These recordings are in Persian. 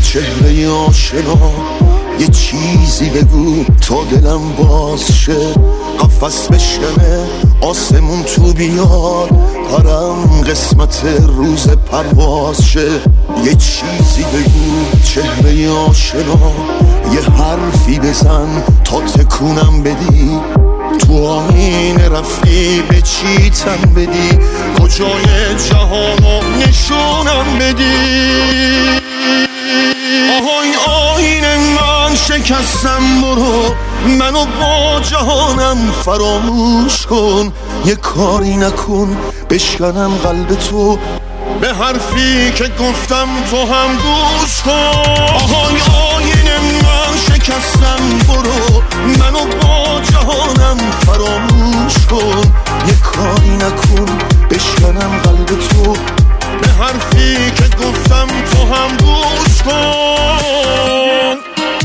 چهره آشنا، یه چیزی بگو تا دلم باز شه. قفس بشکنه آسمون تو بیاد، پرم قسمت روز پرواز شه. یه چیزی بگو چهره آشنا، یه حرفی بزن تا تکونم بدی. تو آینه رفتی به چی تن بدی، کجای جهانو نشونم بدی. آهای آینه من شکستم، برو منو با جهانم فراموش کن. یه کاری نکن بشکنم قلب تو، به حرفی که گفتم تو هم گوش کن. آهای آینه من شکستم، برو منو با جهانم فراموش کن. یه کاری نکن بشکنم قلب تو، به حرفی که گفتم تو هم گوش کن.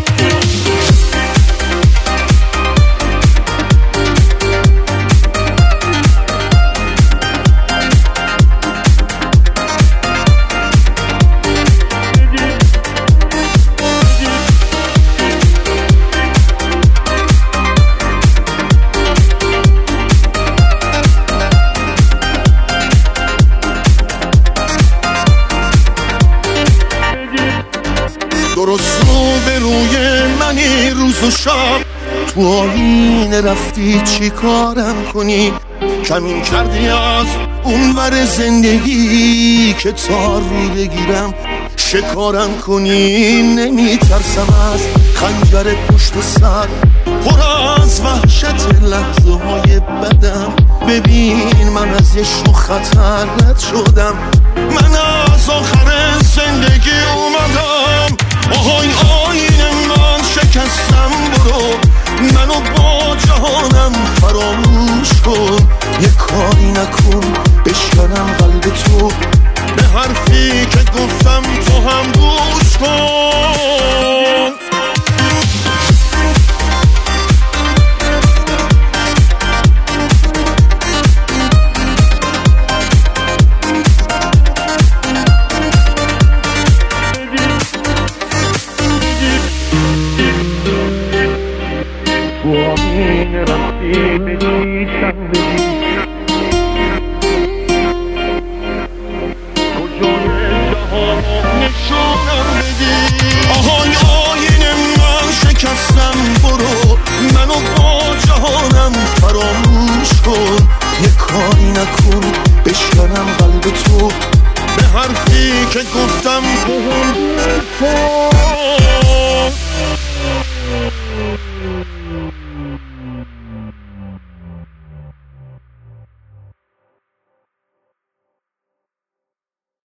درست رو به روی منی روز و شب، تو آینه رفتی چی کارم کنی؟ کمین کردی از اونور زندگی که تار رو بگیرم شکارم کنی. نمیترسم از خنجر پشت سر، پر از وحشت لحظه های بدم. ببین من از یه شو خطر رد شدم، من از آخر زندگی اومدم. آهای آینه من شکستم، برو منو با جهانم فراموش کن. یه کاری نکن بشکنم قلب تو، به حرفی که گفتم تو هم گوش کن. آهای آینه من شکستم، برو